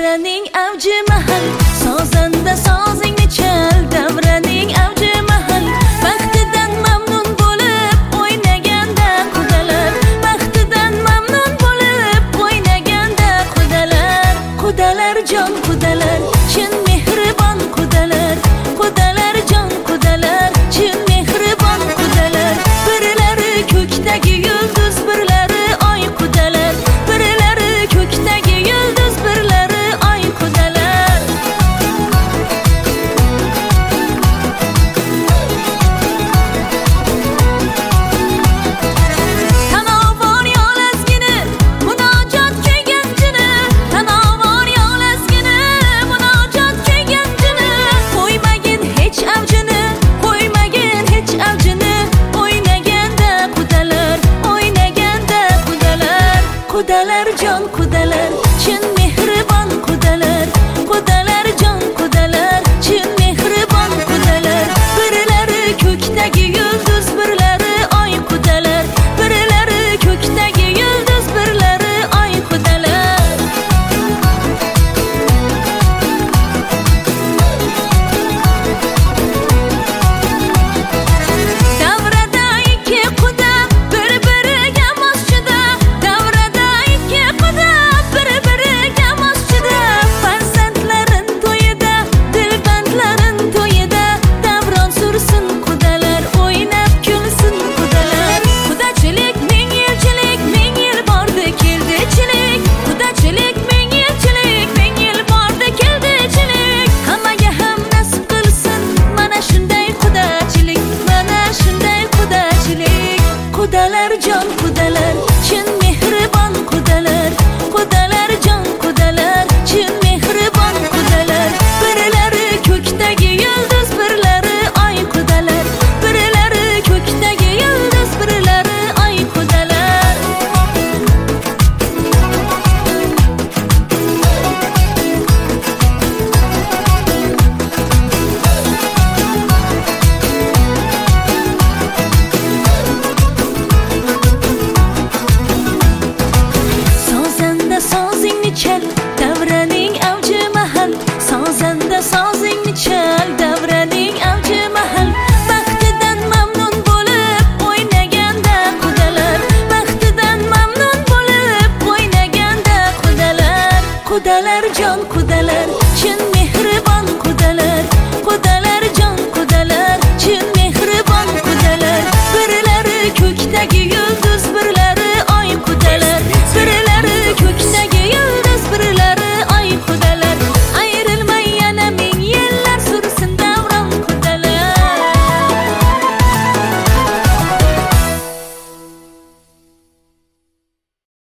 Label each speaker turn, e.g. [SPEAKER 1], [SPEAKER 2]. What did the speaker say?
[SPEAKER 1] Davraning avji mahal, sozanda sozingni chal. Davraning avji mahal, baxtidan mamnun bo'lib o'ynaganda qudalar. Baxtidan mamnun bo'lib o'ynaganda qudalar. Qudalar jon qudalar, chin mehribon qudalar. Qudalar jon qudalar, chin mehribon qudalar. Birlari ko'kdagi yulduz, birlari oy qudalar. Birlari ko'kdagi yulduz, birlari oy qudalar. Tanovor yolazgini munojot kuyganchini, tanovor yolazgini munojot kuyganchini. Qo'ymagin hech avjini, qo'ymagin hech avjini. O'ynaganda qudalar, o'ynaganda qudalar. Qudalar jon qudalar, chin mehribon qudalar. Qudalar jon qudalar, chin mehribon qudalar. Birlari ko'kdagi yulduz, birlari oy qudalar. Birlari ko'kdagi yulduz, birlari oy qudalar. Davrada ikki quda bir-biriga moschida. Davrada ikki quda bir-biriga moschida. Farzandlarin to'yida, dilbandlarin to'yida. Davron sursin qudalar, o'ynab kulsin qudalar. Qudachilik ming yilchilik, ming yil bordi keldichilik. Qudachilik ming yilchilik, ming yil bordi keldichilik. Hammaga ham nasib qilsin mana shunday qudachilik, mana shunday qudachilik. Qudalar jon qudalar, chin mehribon qudalar. Qudalar jon qudalar, chin mehribon qudalar. Birlari ko'kdagi yulduz, birlari oy qudalar. Birlari ko'kdagi yulduz, birlari oy qudalar. Sozanda sozingni chal, davraning avji mahal. Sozanda sozingni chal, davraning avji mahal. Baxtidan mamnun bo'lib o'ynaganda qudalar. Baxtidan mamnun bo'lib o'ynaganda qudalar. Qudalar jon qudalar, chin mehribon qudalar. Qudalar